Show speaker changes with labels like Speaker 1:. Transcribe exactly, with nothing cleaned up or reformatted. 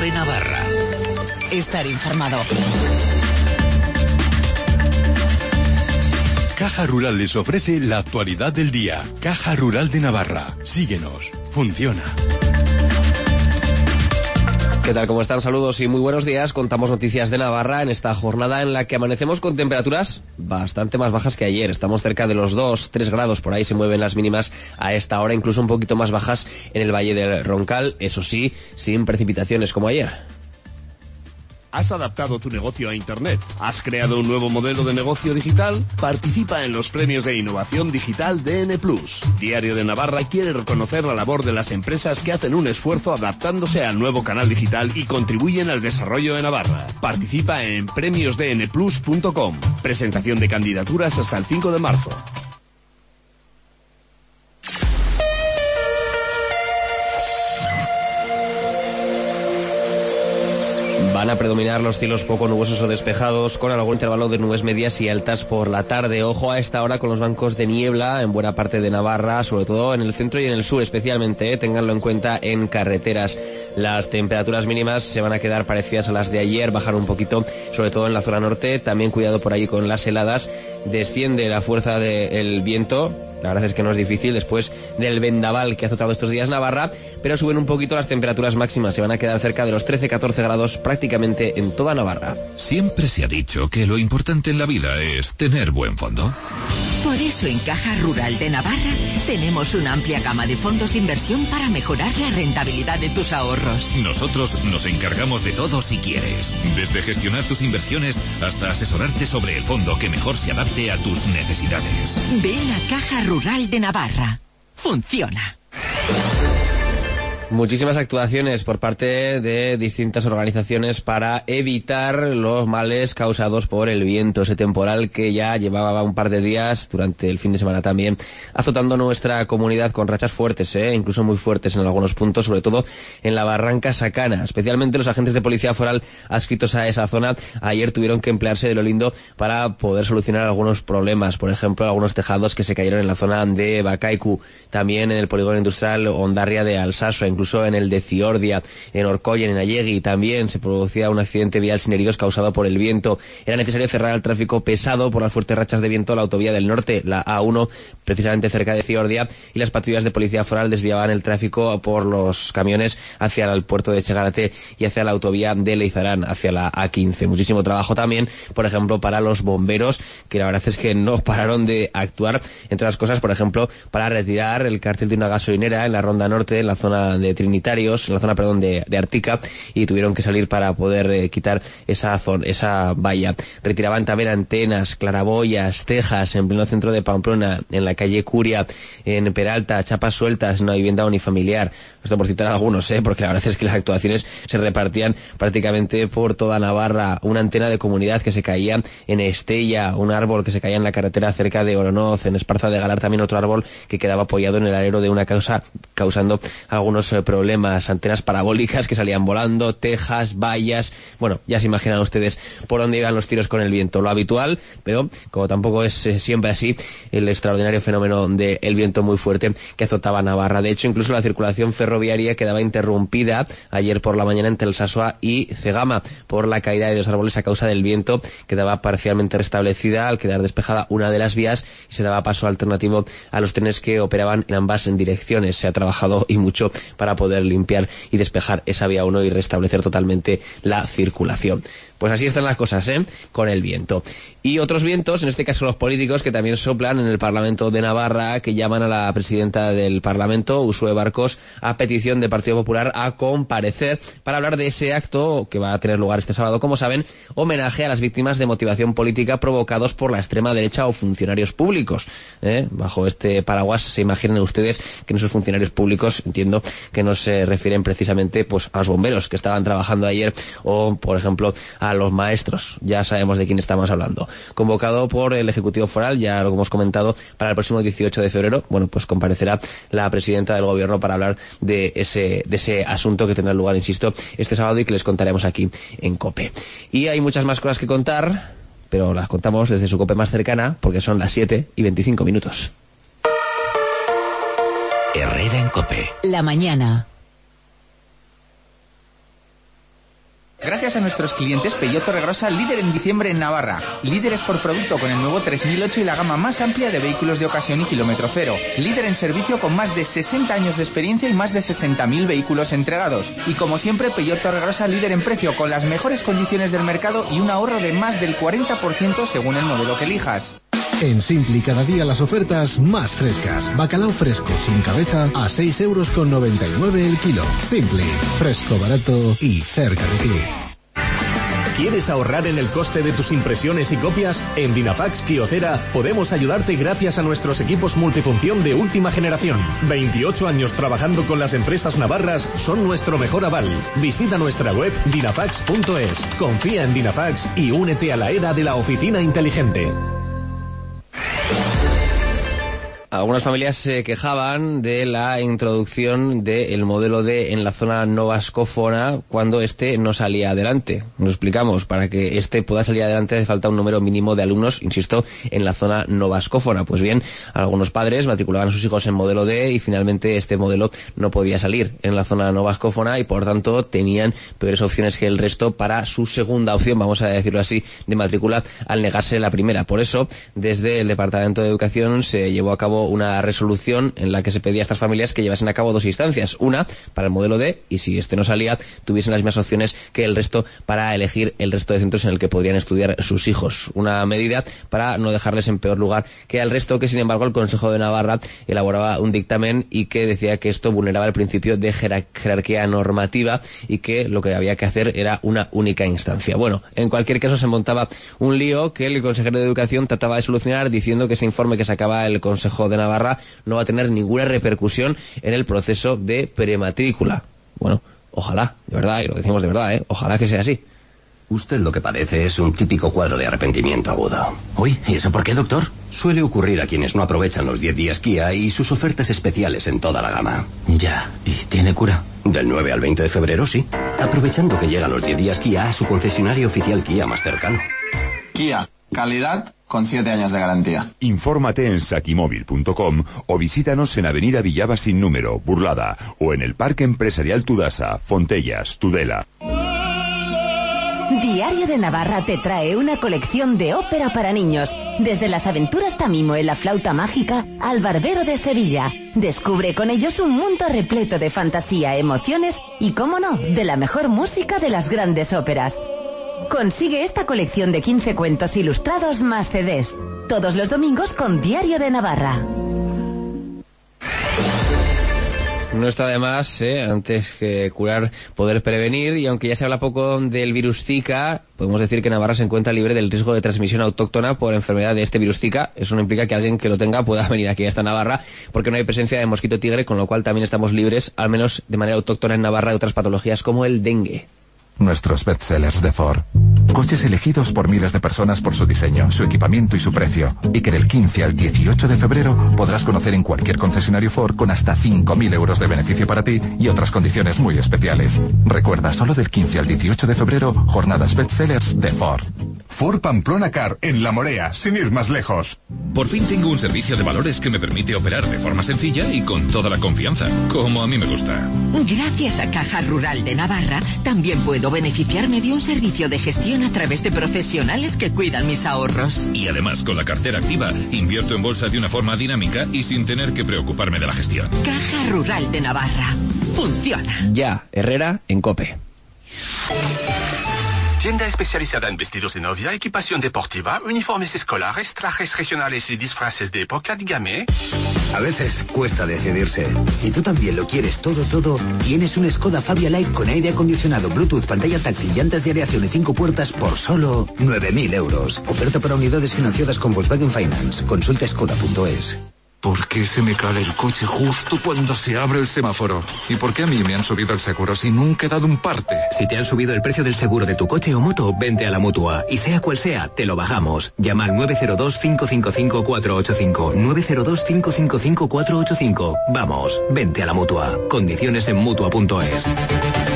Speaker 1: COPE Navarra. Estar informado.
Speaker 2: Caja Rural les ofrece la actualidad del día. Caja Rural de Navarra. Síguenos. Funciona.
Speaker 3: ¿Qué tal? ¿Cómo están? Saludos y muy buenos días. Contamos noticias de Navarra en esta jornada en la que amanecemos con temperaturas bastante más bajas que ayer. Estamos cerca de los dos, tres grados, por ahí se mueven las mínimas a esta hora, incluso un poquito más bajas en el Valle del Roncal, eso sí, sin precipitaciones como ayer.
Speaker 4: ¿Has adaptado tu negocio a Internet? ¿Has creado un nuevo modelo de negocio digital? Participa en los premios de innovación digital D N plus. Diario de Navarra quiere reconocer la labor de las empresas que hacen un esfuerzo adaptándose al nuevo canal digital y contribuyen al desarrollo de Navarra. Participa en premios d n plus punto com. Presentación de candidaturas hasta el cinco de marzo.
Speaker 3: Van a predominar los cielos poco nubosos o despejados, con algún intervalo de nubes medias y altas por la tarde. Ojo a esta hora con los bancos de niebla en buena parte de Navarra, sobre todo en el centro y en el sur especialmente, ¿eh? Ténganlo en cuenta en carreteras. Las temperaturas mínimas se van a quedar parecidas a las de ayer, bajar un poquito, sobre todo en la zona norte. También cuidado por allí con las heladas. Desciende la fuerza del viento. La verdad es que no es difícil después del vendaval que ha azotado estos días Navarra, pero suben un poquito las temperaturas máximas. Se van a quedar cerca de los trece a catorce grados prácticamente en toda Navarra.
Speaker 1: Siempre se ha dicho que lo importante en la vida es tener buen fondo.
Speaker 5: Por eso en Caja Rural de Navarra tenemos una amplia gama de fondos de inversión para mejorar la rentabilidad de tus ahorros.
Speaker 1: Nosotros nos encargamos de todo si quieres. Desde gestionar tus inversiones hasta asesorarte sobre el fondo que mejor se adapte a tus necesidades.
Speaker 5: Ven a Caja Rural de Navarra. Funciona.
Speaker 3: Muchísimas actuaciones por parte de distintas organizaciones para evitar los males causados por el viento, ese temporal que ya llevaba un par de días durante el fin de semana también azotando nuestra comunidad con rachas fuertes, ¿eh? Incluso muy fuertes en algunos puntos, sobre todo en la Barranca Sacana. Especialmente los agentes de policía foral adscritos a esa zona ayer tuvieron que emplearse de lo lindo para poder solucionar algunos problemas, por ejemplo algunos tejados que se cayeron en la zona de Bacaicu, también en el polígono industrial Hondarria de Alsaso, incluso en el de Ciordia, en Orcoyen, en Allegui, también se producía un accidente vial sin heridos causado por el viento. Era necesario cerrar el tráfico pesado por las fuertes rachas de viento la autovía del norte, la A uno, precisamente cerca de Ciordia, y las patrullas de policía foral desviaban el tráfico por los camiones hacia el puerto de Chegarate y hacia la autovía de Leizarán, hacia la A quince. Muchísimo trabajo también, por ejemplo, para los bomberos, que la verdad es que no pararon de actuar, entre otras cosas, por ejemplo, para retirar el cartel de una gasolinera en la Ronda Norte, en la zona de Trinitarios, en la zona, perdón, de, de Artica, y tuvieron que salir para poder eh, quitar esa zona, esa valla. Retiraban también antenas, claraboyas, tejas en pleno centro de Pamplona, en la calle Curia, en Peralta, chapas sueltas en una vivienda unifamiliar. Esto por citar algunos, ¿eh? Porque la verdad es que las actuaciones se repartían prácticamente por toda Navarra. Una antena de comunidad que se caía en Estella, un árbol que se caía en la carretera cerca de Oronoz, en Esparza de Galar también otro árbol que quedaba apoyado en el alero de una casa, causando algunos eh, problemas, antenas parabólicas que salían volando, tejas, vallas. Bueno, ya se imaginan ustedes por dónde iban los tiros con el viento. Lo habitual, pero como tampoco es eh, siempre así, el extraordinario fenómeno del viento muy fuerte que azotaba Navarra. De hecho, incluso la circulación ferroviaria quedaba interrumpida ayer por la mañana entre el Sasua y Cegama por la caída de dos árboles a causa del viento. Quedaba parcialmente restablecida al quedar despejada una de las vías y se daba paso alternativo a los trenes que operaban en ambas direcciones. Se ha trabajado y mucho para poder limpiar y despejar esa vía uno y restablecer totalmente la circulación. Pues así están las cosas, ¿eh? Con el viento. Y otros vientos, en este caso los políticos, que también soplan en el Parlamento de Navarra, que llaman a la presidenta del Parlamento, Uxue Barcos, a petición del Partido Popular a comparecer para hablar de ese acto que va a tener lugar este sábado, como saben, homenaje a las víctimas de motivación política provocados por la extrema derecha o funcionarios públicos, ¿eh? Bajo este paraguas se imaginen ustedes que en esos funcionarios públicos, entiendo que no se refieren precisamente pues a los bomberos que estaban trabajando ayer o, por ejemplo, a los maestros. Ya sabemos de quién estamos hablando. Convocado por el Ejecutivo Foral, ya lo hemos comentado, para el próximo dieciocho de febrero, bueno, pues comparecerá la presidenta del Gobierno para hablar de ese, de ese asunto que tendrá lugar, insisto, este sábado y que les contaremos aquí en COPE. Y hay muchas más cosas que contar, pero las contamos desde su COPE más cercana, porque son las siete y veinticinco minutos.
Speaker 1: Herrera en COPE.
Speaker 5: La mañana.
Speaker 6: Gracias a nuestros clientes, Peugeot Torregrosa, líder en diciembre en Navarra. Líderes por producto con el nuevo tres mil ocho y la gama más amplia de vehículos de ocasión y kilómetro cero. Líder en servicio con más de sesenta años de experiencia y más de sesenta mil vehículos entregados. Y como siempre, Peugeot Torregrosa, líder en precio con las mejores condiciones del mercado y un ahorro de más del cuarenta por ciento según el modelo que elijas.
Speaker 7: En Simpli cada día las ofertas más frescas. Bacalao fresco sin cabeza a seis euros con noventa y nueve el kilo. Simpli, fresco, barato y cerca de ti.
Speaker 4: ¿Quieres ahorrar en el coste de tus impresiones y copias? En Dinafax Kyocera podemos ayudarte gracias a nuestros equipos multifunción de última generación. veintiocho años trabajando con las empresas navarras son nuestro mejor aval. Visita nuestra web dinafax punto es. Confía en Dinafax y únete a la era de la oficina inteligente.
Speaker 3: Algunas familias se quejaban de la introducción del modelo D en la zona no vascófona cuando este no salía adelante. Nos explicamos, para que este pueda salir adelante hace falta un número mínimo de alumnos, insisto, en la zona no vascófona. Pues bien, algunos padres matriculaban a sus hijos en modelo D y finalmente este modelo no podía salir en la zona no vascófona y por tanto tenían peores opciones que el resto para su segunda opción, vamos a decirlo así, de matrícula al negarse la primera. Por eso, desde el Departamento de Educación se llevó a cabo una resolución en la que se pedía a estas familias que llevasen a cabo dos instancias. Una para el modelo D y si este no salía, tuviesen las mismas opciones que el resto para elegir el resto de centros en el que podrían estudiar sus hijos. Una medida para no dejarles en peor lugar que al resto, que sin embargo el Consejo de Navarra elaboraba un dictamen y que decía que esto vulneraba el principio de jerarquía normativa y que lo que había que hacer era una única instancia. Bueno, en cualquier caso se montaba un lío que el consejero de Educación trataba de solucionar diciendo que ese informe que sacaba el Consejo de Navarra no va a tener ninguna repercusión en el proceso de prematrícula. Bueno, ojalá, de verdad, y lo decimos de verdad, ¿eh? Ojalá que sea así.
Speaker 8: Usted lo que padece es un típico cuadro de arrepentimiento agudo. Uy, ¿y eso por qué, doctor? Suele ocurrir a quienes no aprovechan los diez días Kia y sus ofertas especiales en toda la gama.
Speaker 9: Ya, ¿y tiene cura?
Speaker 8: Del nueve al veinte de febrero, sí. Aprovechando que llegan los diez días Kia a su concesionario oficial Kia más cercano.
Speaker 10: Kia, calidad con siete años de garantía.
Speaker 11: Infórmate en sakimóvil punto com o visítanos en Avenida Villava sin número, Burlada, o en el Parque Empresarial Tudasa, Fontellas, Tudela.
Speaker 12: Diario de Navarra te trae una colección de ópera para niños, desde las aventuras Tamimo en la flauta mágica al Barbero de Sevilla. Descubre con ellos un mundo repleto de fantasía, emociones y, cómo no, de la mejor música de las grandes óperas. Consigue esta colección de quince cuentos ilustrados más C Ds, todos los domingos con Diario de Navarra.
Speaker 3: No está de más, ¿eh? Antes que curar, poder prevenir, y aunque ya se habla poco del virus Zika, podemos decir que Navarra se encuentra libre del riesgo de transmisión autóctona por enfermedad de este virus Zika. Eso no implica que alguien que lo tenga pueda venir aquí a esta Navarra, porque no hay presencia de mosquito tigre, con lo cual también estamos libres, al menos de manera autóctona en Navarra, de otras patologías como el dengue.
Speaker 13: Nuestros bestsellers de Ford. Coches elegidos por miles de personas por su diseño, su equipamiento y su precio. Y que del quince al dieciocho de febrero podrás conocer en cualquier concesionario Ford con hasta cinco mil euros de beneficio para ti y otras condiciones muy especiales. Recuerda, solo del quince al dieciocho de febrero, jornadas bestsellers de Ford.
Speaker 14: Ford Pamplona Car, en La Morea, sin ir más lejos.
Speaker 1: Por fin tengo un servicio de valores que me permite operar de forma sencilla y con toda la confianza, como a mí me gusta.
Speaker 5: Gracias a Caja Rural de Navarra, también puedo beneficiarme de un servicio de gestión a través de profesionales que cuidan mis ahorros.
Speaker 1: Y además, con la cartera activa, invierto en bolsa de una forma dinámica y sin tener que preocuparme de la gestión.
Speaker 5: Caja Rural de Navarra. Funciona.
Speaker 3: Ya, Herrera en COPE.
Speaker 15: Tienda especializada en vestidos de novia, equipación deportiva, uniformes escolares, trajes regionales y disfraces de época, dígame.
Speaker 16: A veces cuesta decidirse. Si tú también lo quieres todo, todo, tienes un Skoda Fabia Light con aire acondicionado, Bluetooth, pantalla táctil, llantas de aleación y cinco puertas por solo nueve mil euros. Oferta para unidades financiadas con Volkswagen Finance. Consulta skoda punto es.
Speaker 17: ¿Por qué se me cae el coche justo cuando se abre el semáforo? ¿Y por qué a mí me han subido el seguro si nunca he dado un parte?
Speaker 16: Si te han subido el precio del seguro de tu coche o moto, vente a la Mutua. Y sea cual sea, te lo bajamos. Llama al nueve cero dos, cinco cinco cinco, cuatro ocho cinco. nueve cero dos, cinco cinco cinco, cuatro ocho cinco. Vamos, vente a la Mutua. Condiciones en Mutua punto es.